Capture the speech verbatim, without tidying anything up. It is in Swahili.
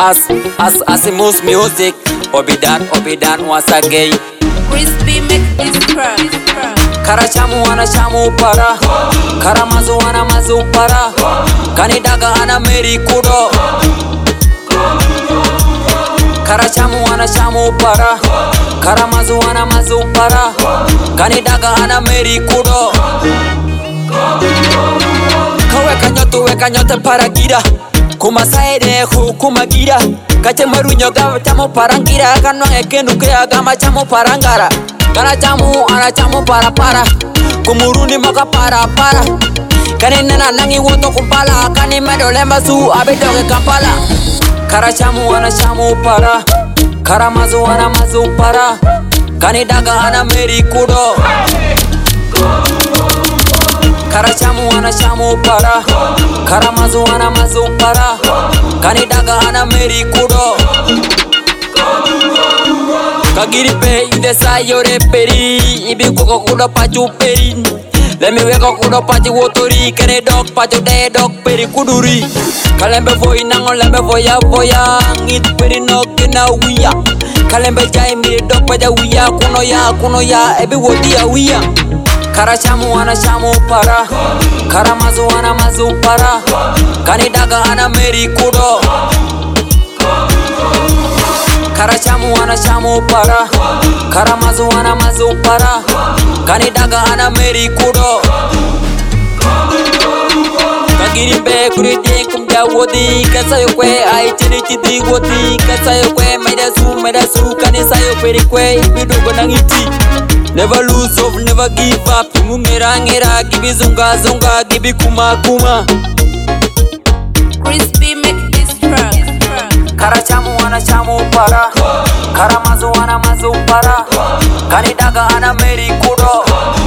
As, as, as moves music, Obidan, Obidan once again. Crispy make this crap. Kara chamu ana chamu para, Kara mazu ana mazu para, Kani daga ana meri kudo. Kara chamu ana chamu para, Kara mazu ana mazu para, Kani daga ana meri kudo. Kawe kanyoto we kanyote para gira, Kuma saide hu kuma gira, Kache marunyo gawa chamu parangira, Kano ekenu kea gama chamu parangara. Kana chamu ana chamu para para, Kumuruni maka para para, Kani nena nangi woto kumpala, Kani medo lemba su abidoge kampala. Kara chamu ana chamu para, Kara mazu ana mazu para, Kani daga ana meri kudo. Kara chamu ana chamu para, Kara mazu ana mazu para, Kani daga ana meri kudo. Kagiri pe inde sayore peri, Ibi koko kudo pachu peri, Lemi weko kudo pachu wotori, Kene dog pachu de dog peri kuduri. Kalembe voi nango lembe voya voya, Ngit peri no kena wiya, Kalembe jai mire dog paja wiya, Kuno ya kuno ya ebi wodi ya wiya. Kara chamu ana chamu para, Kara mazu ana mazu para, Kani daga ana meri kudo. Kara chamu ana chamu para, Kara mazu ana mazu para, Kani daga ana meri kudo. Kagiri be kuri dien kumja wodi, Kasayo kwe ai chini chidi wodi, Kasayo kwe meda su meda su, Kani sayo peri kwe ibido gonangiti. Never lose hope, never give up. Imu ngera ngera, gibi zunga zunga, gibi kuma kuma. Crispy make this crap. Kara chamu ana chamu para, Kara mazu ana mazu para, Kani daga ana meri kudo.